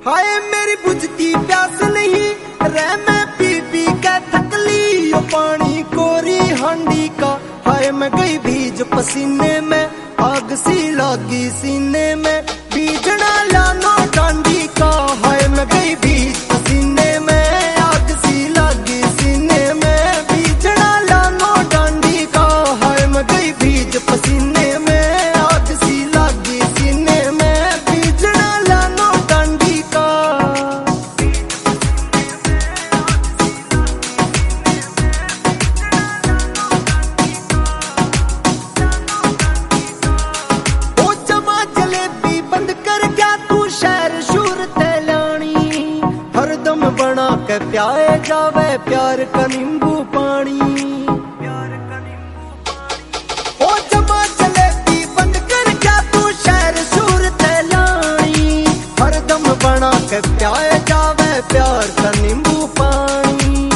हाय मेरी बुझती प्यास नहीं रह मैं पी पी के थकली, यो पानी कोरी हांडी का। हाय मैं गई भीज पसीने में, आग सी लगी सीने में, बीजना लानो डांडी का। हाय मैं गई भीज पसीने में, आग सी लगी सीने में, बीजना लानो डांडी का। हाय मैं गई भीज पसीने में, आग सी लगी सीने में, बीजना लानो डांडी का। ओ जमा जलेबी बंद कर क्या तू शहर शूर तैलानी, हरदम बना के प्याए जावे प्यार का नींबू पानी। ओ जमा जलेबी बंद कर क्या तू शहर शूर तैलानी, हरदम बना के प्याए जावे प्यार का नींबू पानी।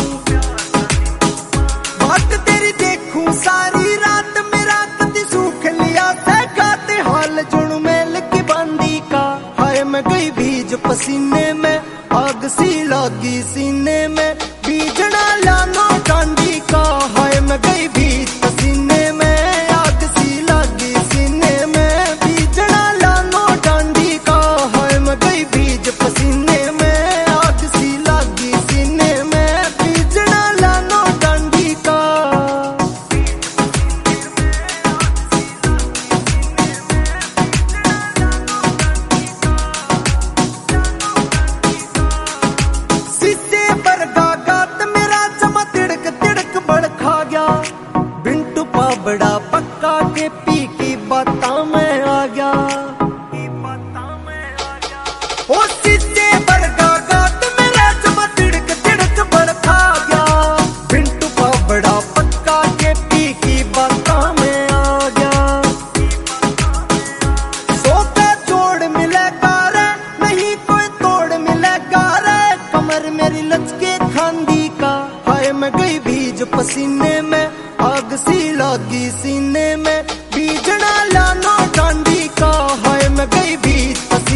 बात तेरी देखूं सारी रात, मेरा कदी सूख लिया खाते हाल जुड़ मेल की बांदी का। हाय मैं गई भीज पसीने में, आग सी लगी सीने में, बीजना लानो डांडी का। हाय मैं गई भीज पसीने में, आग सी लगी सीने में, बीजना लानो डांडी का। हाय मैं गई भीज पसीने में, आग सी लगी सीने में, बीजना लानो डांडी का। सीसे बरगा गात मेरा चमा तिड़क तिड़क बड़ खा गया, बिंटू पाबड़ा पक्का के पी की बाता में आ गया। ओ सीसे बरगा गात मेरा चमा तिड़क तिड़क बड़ खा गया, बिंटू पाबड़ा पक्का के पी की बाता में आ गया। सो का जोड़ मिलेगा रे, नहीं कोई तोड़ मिलेगा रे, कमर मेरी लचके खांदी का। हाय मैं गई भीज पसीने में, आग सी लगी सीने में, बीजना लानो डांडी का। हाय मैं गई भीज